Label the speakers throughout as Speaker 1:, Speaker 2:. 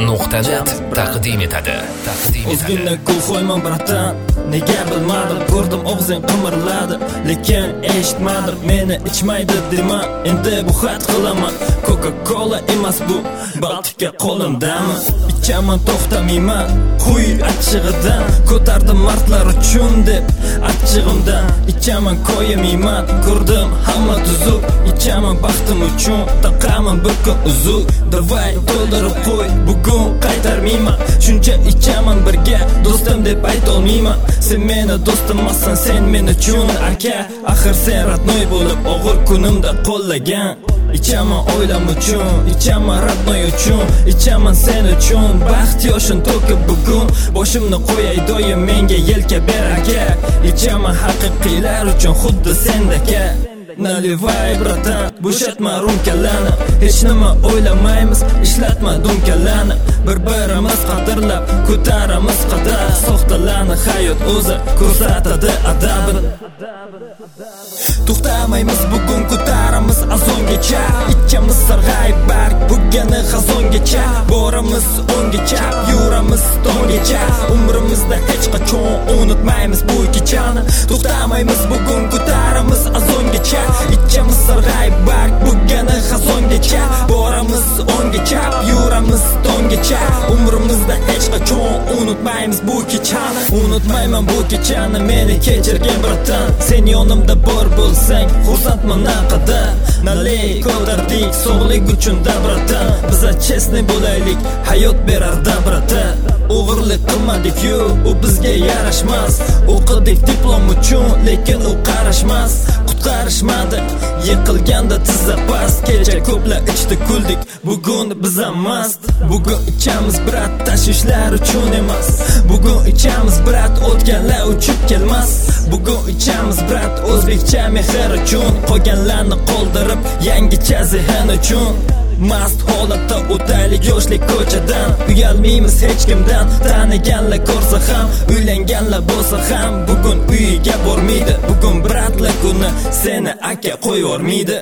Speaker 1: Mustava.net taqdim etadi.
Speaker 2: O'zginda gul qo'yman bratan, nega bilmadim, ko'rdim og'zing qimirladi, lekin eshitmadim, meni ichmaydi dema, endi bu xat qilaman. Coca-Cola emas bu, Baltika qo'limdami? Ichaman to'xtamayman, quy achchig'idan, ko'tardim martlar uchun deb achchig'imdan. Ichaman qo'yamayman, ko'rdim hamma tuzuk, ichaman baxtim uchun, taqaman bir kun uzuk. Davay to'ldirib qo'y, bugun qaytarmayman, shuncha ichaman birga, do'stim deb aytolmayman. Sen meni do'stimmassan, sen men uchun aka, axir sen ratnoy bo'lib og'ir kunimda qo'llagan. Ichaman oilam uchun, ichaman ratnoy uchun, ichaman sen uchun, baxt yoshin to'kib bugun, boshimni qo'yay doim menga yelka ber aka. Ichaman haqiqiylar uchun xuddi sendaka. Naливай bratan, bo'shatma rumkalani, hech nima o'ylamaymiz, ishlatma dumkalani. Bir-birimiz qadrlab, ko'taramiz qadar, soxtalarni hayot o'zi ko'rsatadi adabin. To'xtamaymiz bugun, ko'taramiz azongacha, ichamiz sarg'ayib barg bugani xazongacha, boramiz o'ngacha, yuramiz tongacha, umrimizda hech qachon unutmaymiz bu kechani. To'xtamaymiz bugun, ko'taramiz azongacha, ichamiz sarg'ayib barg bugani xazongacha, boramiz o'ngacha, yuramiz tongacha, umrimizda hech qachon unutmaymiz bu kechani. Unutmayman bu kechani, meni kechirgin bratan, sen yonimda bor bo'lsang, xursandman naqadar. Naley ko'tardik sog'lik uchun da bratan, biza chestni bo'laylik, hayot berarda bratan. O'g'irlik qilmadik-yu, u bizga yarashmas. O'qidik diplom uchun, lekin u qarashmas. Qutqarishmadi, yiqilganda tizza past, kecha ko'plar ichdi kuldik, bugun biza mast. Bugun ichamiz brat, tashvishlar uchun emas. Bugun ichamiz brat, o'tganlar uchib kelmas. Bugun ichamiz brat, o'zbekcha mehr uchun, qolganlarni qoldirib yangicha zehn uchun. Mast holatda o'taylik yoshlik ko'chadan, uyalmaymiz hech kimdan, taniganlar ko'rsa ham, uylanganlar bo'lsa ham, bugun uyiga bormaydi. Bugun bratlar kuni seni aka qo'yvormaydi.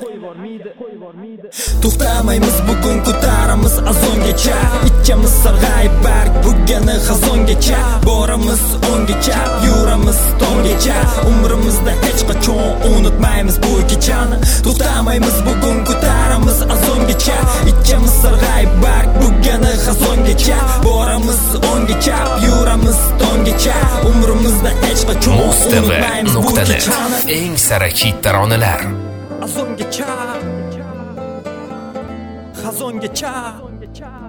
Speaker 2: To'xtamaymiz bugun, ko'taramiz azongacha, ichamiz sarg'ayib barg bugani xazongacha, boramiz o'ngacha, yuramiz tongacha, umrimizda hech qachon unutmaymiz bu kechani. To'xtamaymiz bugun, ko'taramiz azongacha, ichamiz sarg'ayib barg bugani xazongacha, boramiz o'ngacha, yuramiz tongacha, umrimizda hech qachon unutmaymiz bu kechani.
Speaker 1: Eng sara hit taronalar.
Speaker 2: Azongacha, xazongacha.